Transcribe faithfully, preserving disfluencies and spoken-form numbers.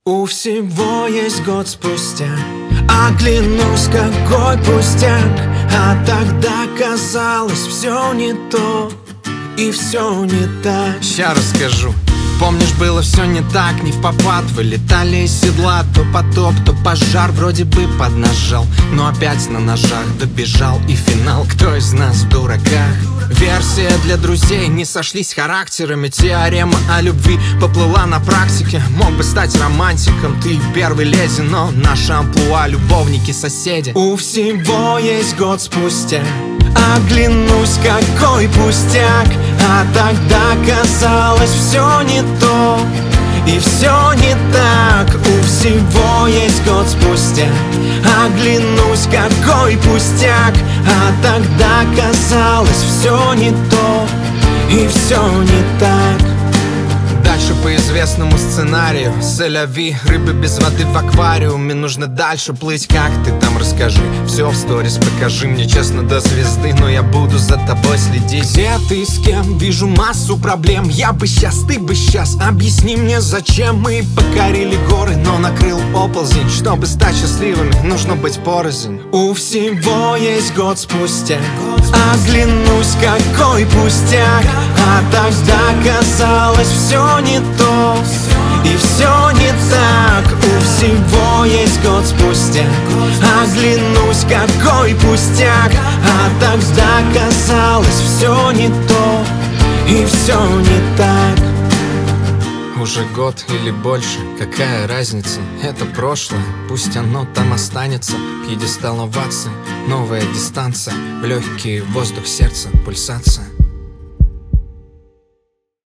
У всего есть год спустя, а клянусь, какой пустяк. А тогда казалось все не то, и все не так. Ща расскажу. Помнишь, было все не так, не впопад. Вылетали из седла, то потоп, то пожар. Вроде бы поднажал, но опять на ножах добежал. И финал, кто из нас в дураках? Версия для друзей, не сошлись характерами. Теорема о любви поплыла на практике. Мог бы стать романтиком, ты первый леди, но наша амплуа — любовники-соседи. У всего есть год спустя, а клянусь, какой пустяк. А тогда казалось все не то, и все не так. У всего есть год спустя, а клянусь, какой пустяк. А тогда казалось все не то, и все не так. Дальше по известному сценарию. Селяви, рыбы без воды в аквариуме. Нужно дальше плыть, как ты там, расскажи. Все в сторис покажи мне, честно, до звезды. Но я буду за тобой следить. Где ты, с кем? Вижу массу проблем. Я бы сейчас, ты бы сейчас. Объясни мне, зачем мы покорили горы, но накрыл оползень. Чтобы стать счастливыми, нужно быть порознь. У всего есть год спустя, а клянусь, какой пустяк. А тогда казалось все не то, и все не так. У всего есть год спустя, а клянусь, какой пустяк. А тогда казалось все не то, и все не так. Уже год или больше, какая разница? Это прошлое, пусть оно там останется. Пьедестал овации, новая дистанция. В легкий воздух сердца, пульсация.